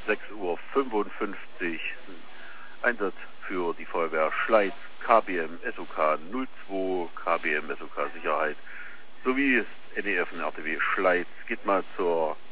6:55 Uhr. Einsatz für die Feuerwehr Schleiz, KBM SOK 02, KBM SOK Sicherheit sowie das NEF und RTW Schleiz. Geht mal zur